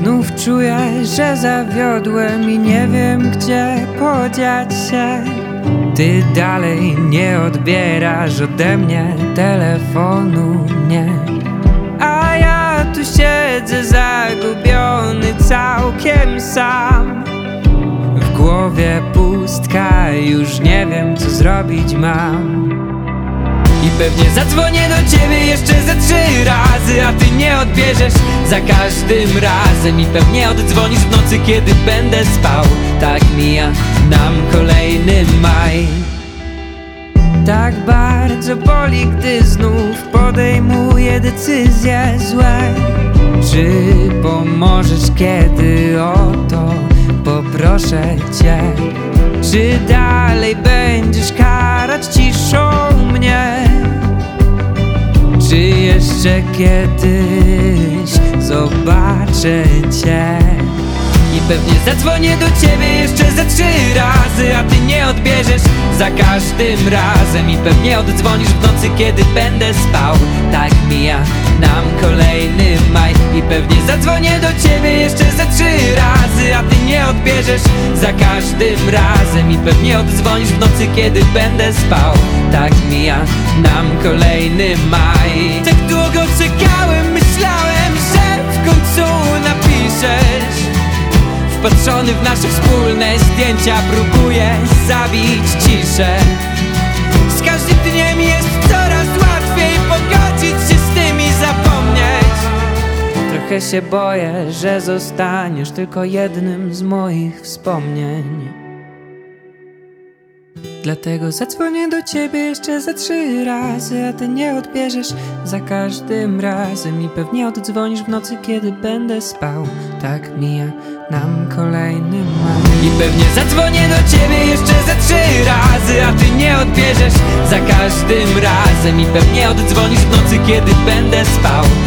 Znów czuję, że zawiodłem i nie wiem, gdzie podziać się. Ty dalej nie odbierasz ode mnie telefonu, nie. A ja tu siedzę zagubiony całkiem sam. W głowie pustka, już nie wiem, co zrobić mam. I pewnie zadzwonię do ciebie jeszcze ze 3 razy, a ty nie odbierzesz za każdym razem. I pewnie oddzwonisz w nocy, kiedy będę spał. Tak mija nam kolejny maj. Tak bardzo boli, gdy znów podejmuję decyzje złe. Czy pomożesz, kiedy o to poproszę cię? Czy dalej będziesz karać ciszą mnie? Czy jeszcze kiedyś zobaczę cię? I pewnie zadzwonię do ciebie jeszcze ze 3 razy, a ty nie odbierzesz za każdym razem. I pewnie oddzwonisz w nocy, kiedy będę spał. Tak mija nam kolejny maj. I pewnie zadzwonię do ciebie jeszcze ze 3 razy, a ty nie odbierzesz za każdym razem. I pewnie oddzwonisz w nocy, kiedy będę spał. Tak mija nam kolejny maj. Tak długo czekałem, myślałem, że w końcu napiszesz. Wpatrzony w nasze wspólne zdjęcia, próbuję zabić ciszę. Z każdym dniem jest coraz łatwiej pogodzić się z tym i zapomnieć. Trochę się boję, że zostaniesz tylko jednym z moich wspomnień. Dlatego zadzwonię do ciebie jeszcze ze 3 razy, a ty nie odbierzesz za każdym razem. I pewnie oddzwonisz w nocy, kiedy będę spał. Tak mija nam kolejny maj. I pewnie zadzwonię do ciebie jeszcze ze 3 razy, a ty nie odbierzesz za każdym razem. I pewnie oddzwonisz w nocy, kiedy będę spał.